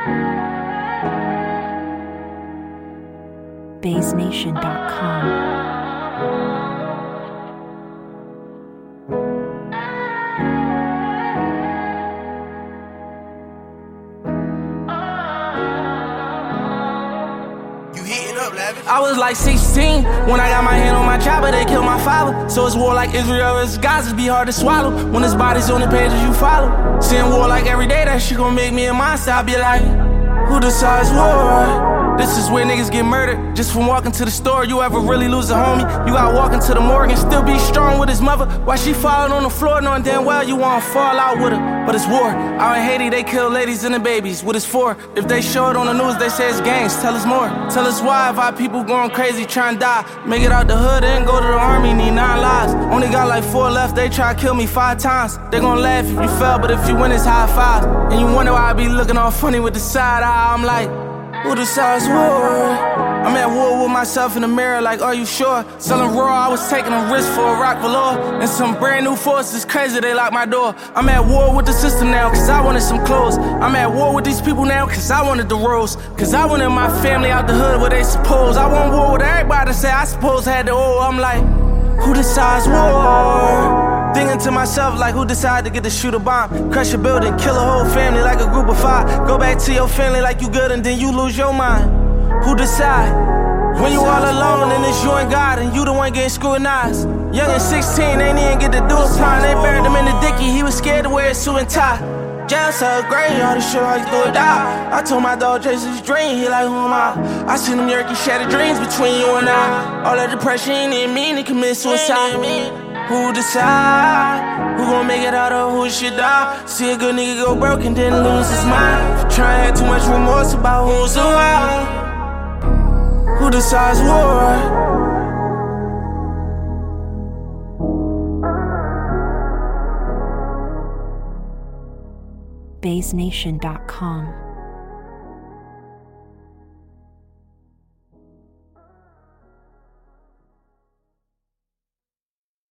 BaseNation.com. I was like 16 when I got my hand on my chopper, they killed my father. So it's war like Israel versus Gaza, be hard to swallow when his body's on the pages you follow. Seeing war like every day, that shit gon' make me a monster. I be like, who decides war? This is where niggas get murdered just from walking to the store. You ever really lose a homie? You gotta walk into the morgue and still be strong with his mother. While she falling on the floor, knowing damn well you wanna fall out with her. But it's war. Out in Haiti, they kill ladies and the babies. What it's for? If they show it on the news, they say it's gangs. Tell us more. Tell us why. If our people going crazy, trying to die. Make it out the hood and go to the army, need 9 lives. Only got like 4 left, they try to kill me 5 times. They gon' laugh if you fell, but if you win, it's high fives. And you wonder why I be looking all funny with the side eye. I'm like, who decides war? I'm at war with myself in the mirror, like, are you sure? Selling raw, I was taking a risk for a rock velour. And some brand new forces, crazy, they locked my door. I'm at war with the system now, cause I wanted some clothes. I'm at war with these people now, cause I wanted the rose. Cause I wanted my family out the hood where they suppose. I want war with everybody to say I suppose had the oil. I'm like, who decides war? Thinking to myself like, who decided to get to shoot a bomb? Crush a building, kill a whole family like a group of 5. Go back to your family like you good and then you lose your mind. Who decide? When you all alone and it's you and God and you the one getting scrutinized. Young and 16, they ain't even get to do a time. They buried him in the dicky, he was scared to wear a suit and tie. Jail cell graveyard, shit how you do it die. I told my dog chase his dream, he like, who am I? I seen them Yerky shattered dreams between you and I. All that depression ain't mean to commit suicide. Who decide? Who gon' make it out or who should die? See a good nigga go broke and then lose his mind. Try to have too much remorse about who's around. Who decides war? BaseNation.com.